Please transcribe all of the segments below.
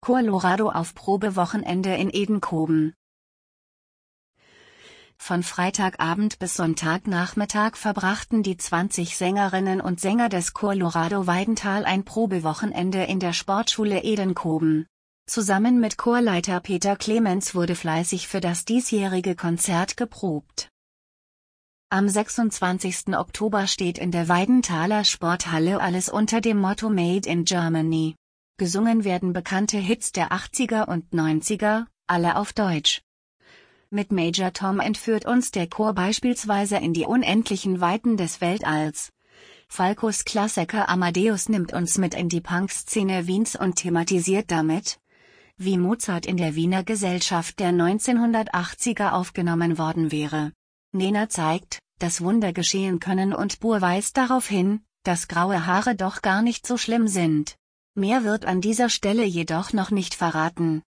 Colorado auf Probewochenende in Edenkoben. Von Freitagabend bis Sonntagnachmittag verbrachten die 20 Sängerinnen und Sänger des Colorado Weidental ein Probewochenende in der Sportschule Edenkoben. Zusammen mit Chorleiter Peter Clemens wurde fleißig für das diesjährige Konzert geprobt. Am 26. Oktober steht in der Weidenthaler Sporthalle alles unter dem Motto Made in Germany. Gesungen werden bekannte Hits der 80er und 90er, alle auf Deutsch. Mit Major Tom entführt uns der Chor beispielsweise in die unendlichen Weiten des Weltalls. Falcos Klassiker Amadeus nimmt uns mit in die Punkszene Wiens und thematisiert damit, wie Mozart in der Wiener Gesellschaft der 1980er aufgenommen worden wäre. Nena zeigt, dass Wunder geschehen können und Burr weist darauf hin, dass graue Haare doch gar nicht so schlimm sind. Mehr wird an dieser Stelle jedoch noch nicht verraten.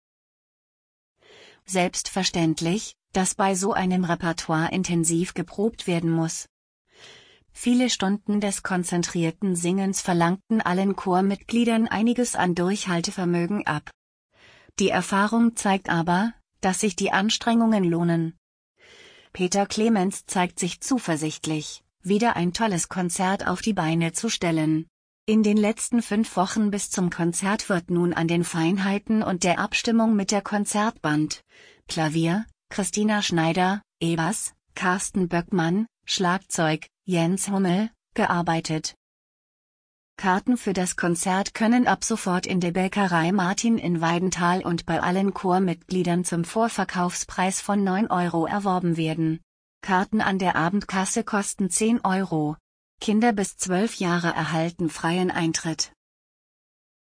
Selbstverständlich, dass bei so einem Repertoire intensiv geprobt werden muss. Viele Stunden des konzentrierten Singens verlangten allen Chormitgliedern einiges an Durchhaltevermögen ab. Die Erfahrung zeigt aber, dass sich die Anstrengungen lohnen. Peter Clemens zeigt sich zuversichtlich, wieder ein tolles Konzert auf die Beine zu stellen. In den letzten 5 Wochen bis zum Konzert wird nun an den Feinheiten und der Abstimmung mit der Konzertband, Klavier, Christina Schneider, E-Bass, Carsten Böckmann, Schlagzeug, Jens Hummel, gearbeitet. Karten für das Konzert können ab sofort in der Bäckerei Martin in Weidental und bei allen Chormitgliedern zum Vorverkaufspreis von 9 € erworben werden. Karten an der Abendkasse kosten 10 €. Kinder bis 12 Jahre erhalten freien Eintritt.